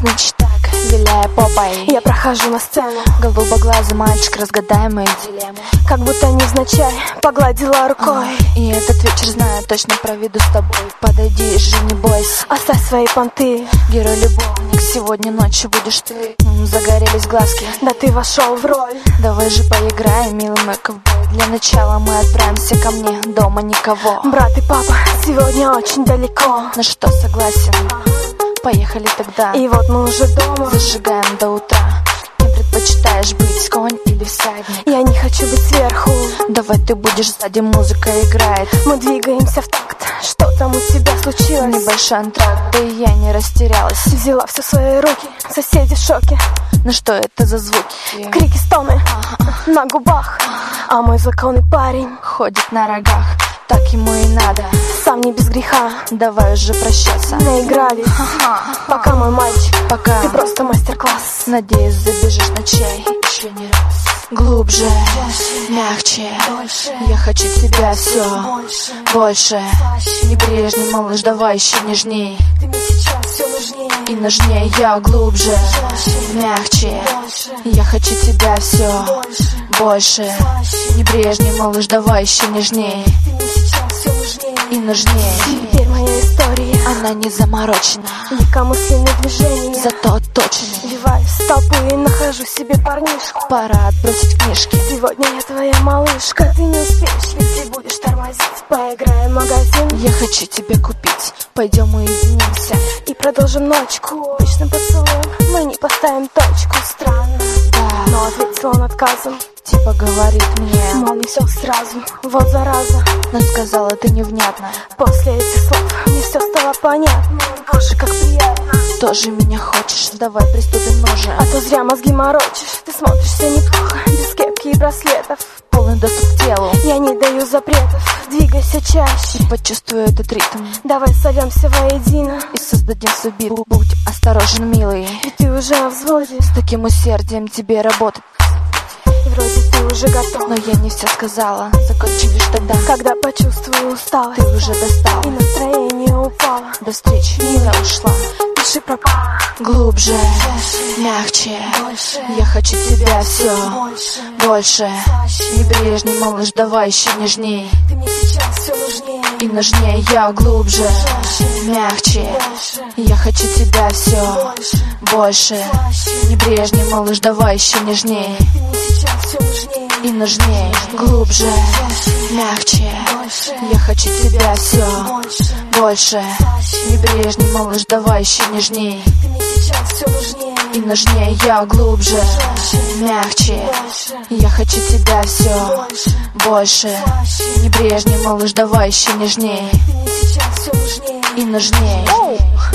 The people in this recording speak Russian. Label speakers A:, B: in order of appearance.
A: Значит так, виляя попой,
B: я прохожу на сцену.
A: Голубоглазый мальчик, разгадай мои дилеммы.
B: Как будто невзначай погладила рукой.
A: И этот вечер знаю, точно проведу с тобой. Подойди же, не бойся,
B: оставь свои понты.
A: Герой-любовник, сегодня ночью будешь ты. Загорелись глазки,
B: да ты вошел в роль.
A: Давай же поиграем, милый мой ковбой. Для начала мы отправимся ко мне, дома никого.
B: Брат и папа сегодня очень далеко.
A: На что согласен? Поехали тогда.
B: И вот мы уже дома.
A: Зажигаем до утра. Не предпочитаешь быть конь или всадник?
B: Я не хочу быть сверху.
A: Давай ты будешь сзади, музыка играет.
B: Мы двигаемся в такт. Что там у тебя случилось?
A: Небольшой антракт, да и я не растерялась.
B: Взяла все в свои руки, соседи в шоке.
A: Ну что это за звуки?
B: Крики, стоны на губах. А мой законный парень
A: ходит на рогах. Так ему и надо,
B: сам не без греха.
A: Давай уже прощаться.
B: Наигрались, пока мой мальчик,
A: пока
B: ты просто мастер-класс.
A: Надеюсь, забежишь ночей еще не раз. Глубже, мягче, я хочу тебя все больше. Небрежней, малыш, давай еще нежней.
B: Ты мне сейчас все нужнее
A: и нежнее. Я глубже, мягче, я хочу тебя все больше. Небрежней, малыш, давай еще нежней
B: Ты мне сейчас все нужнее
A: и нежнее.
B: Теперь моя история,
A: она не заморочена,
B: легкомысленные движения,
A: зато точные.
B: Вбиваюсь в толпу и нахожу себе парнишку.
A: Пора отбросить книжки.
B: Сегодня я твоя малышка. Ты не успеешь, если будешь тормозить. Поиграем в магазин.
A: Я хочу тебя купить. Пойдем уединимся
B: и продолжим ночку. Обычным поцелуем мы не поставим точку. Странно,
A: да,
B: но ответил он отказом.
A: Типа говорит мне,
B: мол, не все сразу, вот зараза.
A: Но сказала ты невнятно.
B: После этих слов мне все стало понятно. Боже, как приятно.
A: Тоже меня хочешь? Давай приступим уже.
B: А то зря мозги морочишь. Ты смотришься неплохо, без кепки и браслетов.
A: Полный доступ к телу,
B: я не даю запретов. Двигайся чаще
A: и почувствуй этот ритм.
B: Давай сольемся воедино
A: и создадим свой бит. Будь осторожен, милый,
B: ведь ты уже на взводе.
A: С таким усердием тебе работать.
B: И вроде ты уже готов,
A: но я не все сказала. Закончим лишь тогда,
B: когда почувствую усталость.
A: Ты уже достал,
B: и настроение упало.
A: До встречи, я ушла.
B: Пиши пропала.
A: Глубже, мягче, я хочу тебя все больше. Небрежней, малыш, давай еще нежней.
B: Ты мне сейчас все нужнее
A: и нежнее. Я глубже, мягче, я хочу тебя все больше. Небрежней, малыш, давай еще нежней
B: Ты мне сейчас все нужнее
A: и нежнее. Глубже, мягче, я хочу тебя все больше. Небрежней, малыш, давай еще нежней
B: Ты мне сейчас все нужнее
A: и нежнее. Я глубже, мягче, я хочу тебя все больше. Небрежней, малыш, давай еще нежней
B: Ты мне сейчас все нужнее
A: и нежнее.